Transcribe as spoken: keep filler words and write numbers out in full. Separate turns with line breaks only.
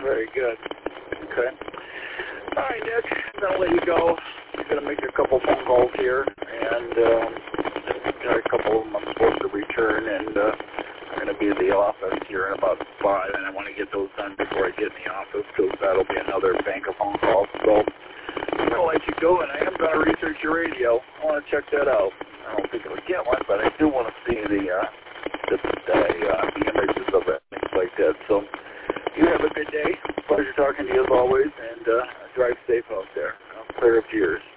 Very good. Okay. All right, Nick, I'm going to let you go. I'm going to make a couple phone calls here, and um, got a couple of them I'm supposed to return, and uh, I'm going to be at the office here in about five, and I want to get those done before I get in the office, because that'll be another bank of phone calls. So I'm going to let you go, and I am going to research your radio. I want to check that out. I don't think I'll get one, but I do want to see the, uh, the, the, uh, the images of it, things like that. So you have a good day. Pleasure talking to you as always, and uh, drive safe out there. I'll clear up to yours.